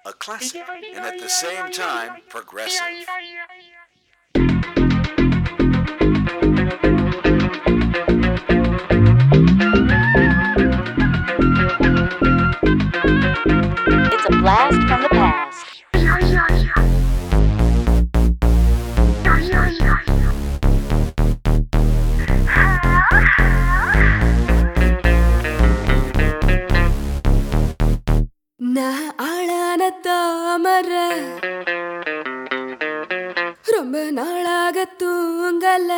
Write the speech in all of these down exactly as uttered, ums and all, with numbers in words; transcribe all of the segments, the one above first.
a classic, and at the same time, progressive. It's a blast from the past. நான் ஆளான தாமர ரொம்ப நாளாக தூங்கல.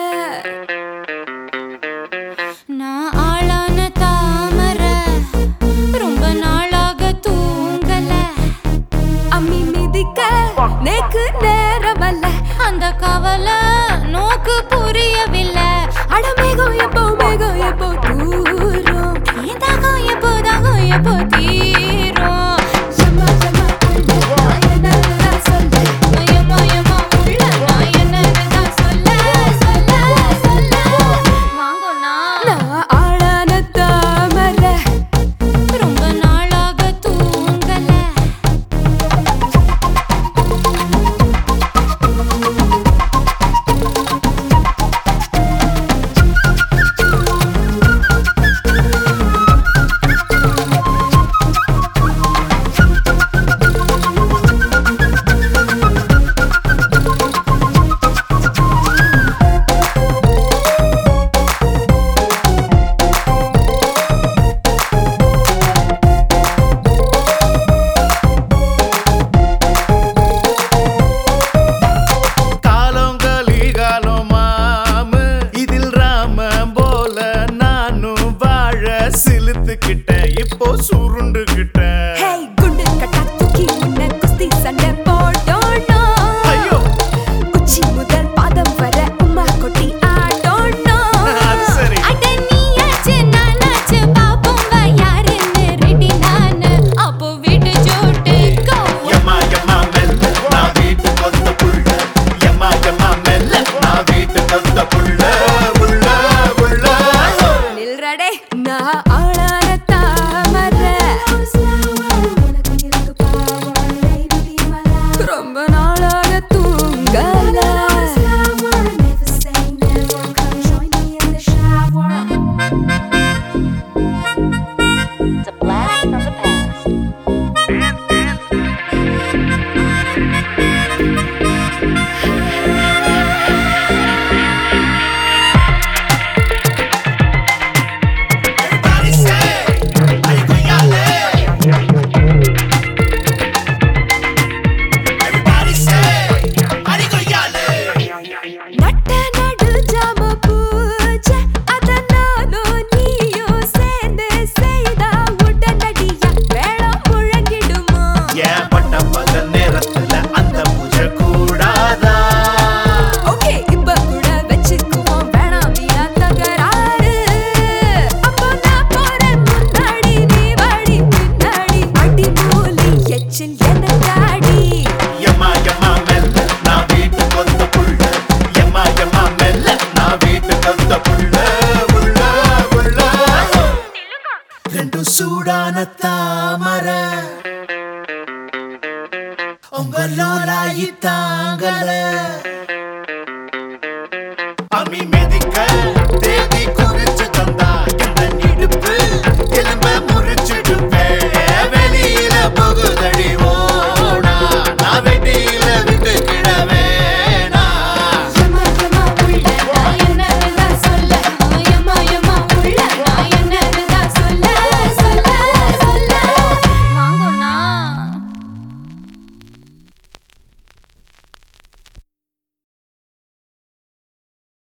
நான் ஆளான தாமர ரொம்ப நாளாக தூங்கல. அம்மி மிதிக்க நேக்கு நேரமல்ல. அந்த கவலை நோக்கு புரியவில்லை. அடமேகம் எப்போ மேகம் எப்போ தூரும். தாகம் எப்போ தாகம் எப்போ தீரும். யம்மா யம்மா உள்ள நான் என்னதான் சொல்ல. யம்மா யம்மா உள்ள நான் என்னதான் சொல்ல சொல்ல சொல்ல. வாங்கண்ணா. நான் ஆளான தாமர ரொம்ப நாளாக தூங்கல. இப்போ சுருண்டு கிட்ட ஹேய் குண்டு கட்டா தூக்கி உன்னை குஸ்தி சண்டை போடோனோ. ஐயோ உச்சி முதல் பாதம் வர உம்மா கொட்டி ஆடோனோ. சரி அட நீயாச்சு நானாச்சு பாப்போம் வா யாருன்னு ரெடி நானு. அப்போ வீட்டு ஜோட்டு கோ. யம்மா யம்மா மெல்ல நான் வீட்டு கொத்த புள்ள. யம்மா யம்மா மெல்ல நான் வீட்டு கொத்த புள்ள புள்ள புள்ள. நில்றடே நான் ஆளான தாமர ரொம்ப நாளாக தூங்கல. It's a blast from the past. Everybody say Arigoyale. Everybody say Arigoyale. நட்ட நடு ஜாம பூஜை அத நானும் நீயும் சேர்ந்து செய்தா உடனடியா வேளம் முழங்கிடுமா. ஏன் பட்ட பகல் நேரத்துல அந்த பூஜை கூடாதா? ஓகே இப்ப கூட வச்சுக்குவோம் வேணாம் வீணா தகராறு. அப்போ நான் போறேன் முன்னாடி நீ வாடி பின்னாடி. அடி மூலி எச்சில் எனக்காடி. யம்மா யம்மா மெல்ல நான் வீட்டு கொத்த புள்ள. யம்மா யம்மா மெல்ல நான் வீட்டு கொத்த புள்ள புள்ள புள்ள. ரெண்டும் சூடான தாமர உங்களோட தாங்கல.